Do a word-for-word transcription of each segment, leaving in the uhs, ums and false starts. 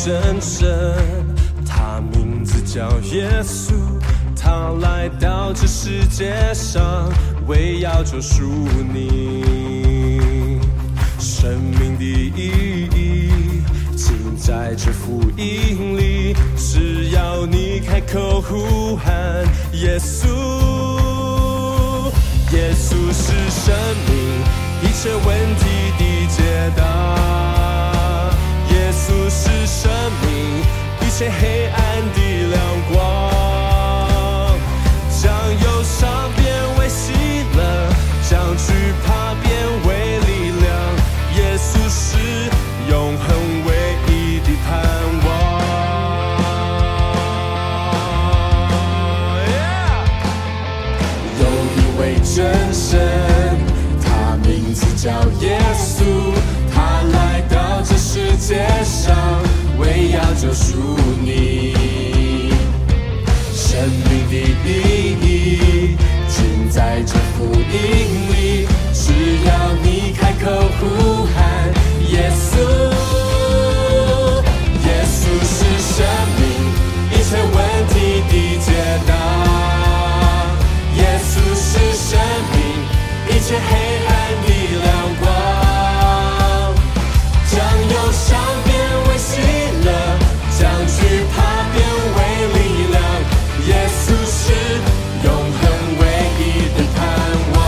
真神，他名字叫耶稣，他来到这世界上，为要救赎你。生命的意义尽在这福音里，只要你开口呼喊耶稣。耶稣是生命，一切问题的解答。耶稣是生命，一切黑暗的亮光。将忧伤变为喜乐，将惧怕变为力量。耶稣是永恒唯一的盼望。有一位真神，他名字叫耶稣，他来到这世界上，为要救赎你。生命的意义尽在这福音里，只要你开口呼喊耶稣。耶稣是生命，一切问题的解答。耶稣是生命，一切黑暗的亮光。将忧伤变为喜乐，将惧怕变为力量。耶稣是永恒唯一的盼望。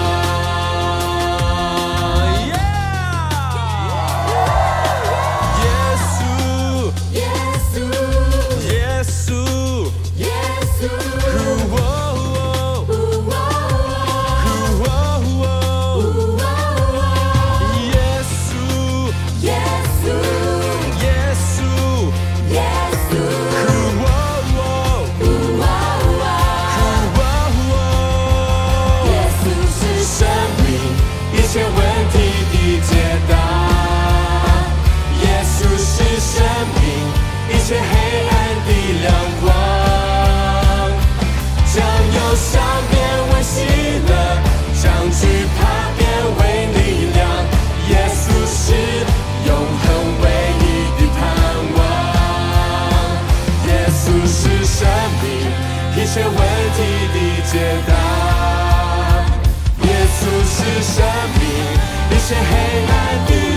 耶稣，耶稣，耶稣，耶稣。一切问题的解答。耶稣是生命，一切黑暗的亮光。将忧伤变为喜乐，将惧怕变为力量。耶稣是永恒唯一的盼望。耶稣是生命，一切问题的解答。耶稣是生命，一切黑暗的